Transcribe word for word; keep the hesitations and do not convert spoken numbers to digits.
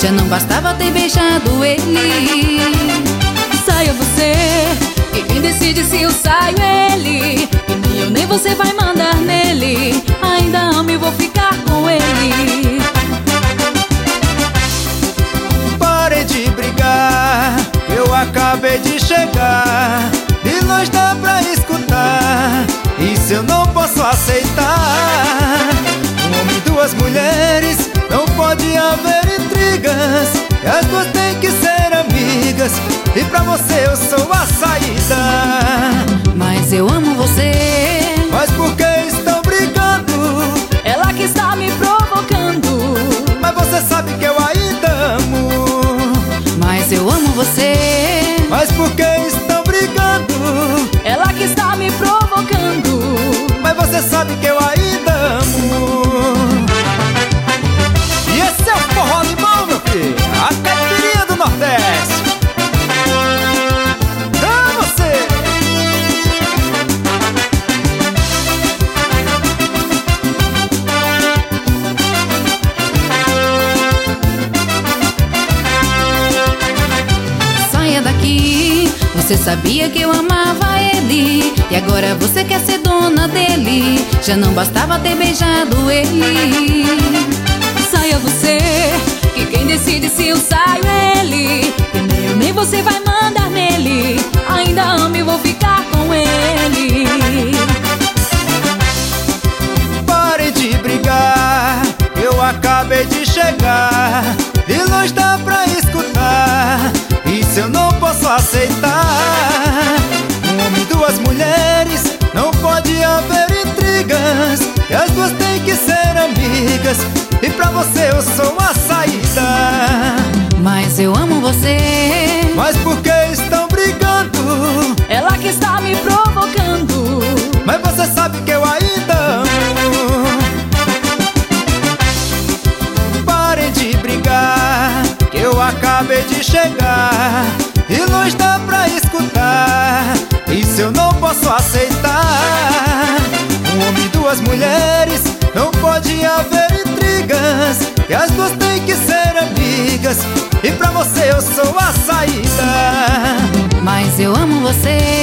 já não bastava ter beijado ele. Saia você, que quem decide se eu saio é ele. E nem eu nem você vai mandar nele. Ainda amo e vou ficar com ele. Pare de brigar, eu acabei de chegar. De longe dá pra escutar, isso eu não posso aceitar. Um homem e duas mulheres, não pode haver intrigas. E as duas têm que ser amigas, e pra você eu sou a saída. Mas eu amo você. Mas por que estão brigando? Ela que está me provocando. Mas você sabe que eu ainda amo. Mas eu amo você. Mas por que estão brigando? Ela que está me provocando. Mas você sabe que eu ainda amo. E esse é o forró limão, meu filho, a caipirinha do Nordeste. Pra você. Saia daqui, você sabia que eu amava ele. E agora você quer ser dona dele. Já não bastava ter beijado ele. Saia você, que quem decide se eu saio é ele. E nem eu nem você vai mandar nele. Ainda amo e vou ficar com ele. Pare de brigar, eu acabei de chegar. De longe dá pra escutar, isso eu não posso aceitar. Um homem e duas mulheres, não pode haver intrigas. E as duas têm que ser amigas, e pra você eu sou a saída. Mas eu amo você. Mas por que estão brigando? Ela que está me provocando. Mas você sabe que eu ainda amo. Parem de brigar, que eu acabei de chegar. E longe dá pra escutar, isso eu não posso aceitar. Um homem e duas mulheres, não pode haver intrigas. E as duas têm que ser amigas, e pra você eu sou a saída. Mas eu amo você.